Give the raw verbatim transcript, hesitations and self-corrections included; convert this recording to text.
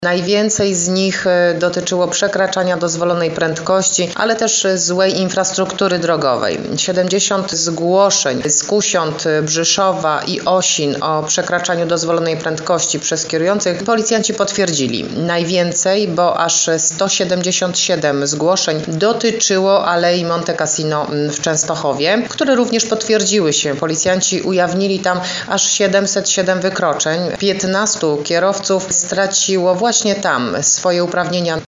Najwięcej z nich dotyczyło przekraczania dozwolonej prędkości, ale też złej infrastruktury drogowej. siedemdziesiąt zgłoszeń z Kusiąt, Brzyszowa i Osin o przekraczaniu dozwolonej prędkości przez kierujących policjanci potwierdzili. Najwięcej, bo aż sto siedemdziesiąt siedem zgłoszeń dotyczyło Alei Monte Cassino w Częstochowie, które również potwierdziły się. Policjanci ujawnili tam aż siedemset siedem wykroczeń. piętnastu kierowców straciło właśnie tam swoje uprawnienia.